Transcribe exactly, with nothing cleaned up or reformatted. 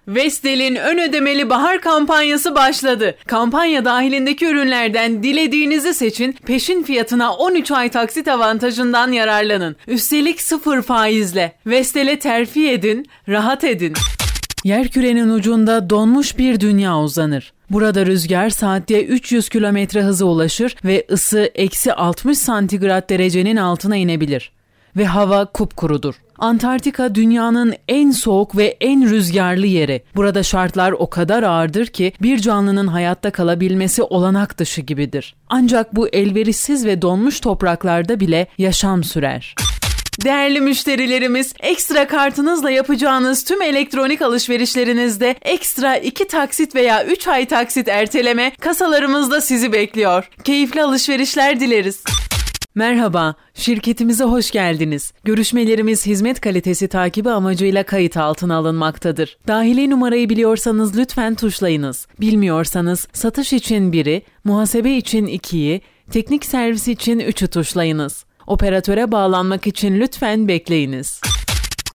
Vestel'in ön ödemeli bahar kampanyası başladı. Kampanya dahilindeki ürünlerden dilediğinizi seçin, peşin fiyatına on üç ay taksit avantajından yararlanın. Üstelik sıfır faizle. Vestel'e terfi edin, rahat edin. Yerkürenin ucunda donmuş bir dünya uzanır. Burada rüzgar saatte üç yüz kilometre hıza ulaşır ve ısı eksi altmış santigrat derecenin altına inebilir. Ve hava kupkurudur. Antarktika dünyanın en soğuk ve en rüzgarlı yeri. Burada şartlar o kadar ağırdır ki bir canlının hayatta kalabilmesi olanak dışı gibidir. Ancak bu elverişsiz ve donmuş topraklarda bile yaşam sürer. Değerli müşterilerimiz, ekstra kartınızla yapacağınız tüm elektronik alışverişlerinizde ekstra iki taksit veya üç ay taksit erteleme kasalarımızda sizi bekliyor. Keyifli alışverişler dileriz. Merhaba, şirketimize hoş geldiniz. Görüşmelerimiz hizmet kalitesi takibi amacıyla kayıt altına alınmaktadır. Dahili numarayı biliyorsanız lütfen tuşlayınız. Bilmiyorsanız satış için biri, muhasebe için ikiyi, teknik servis için üçü tuşlayınız. Operatöre bağlanmak için lütfen bekleyiniz.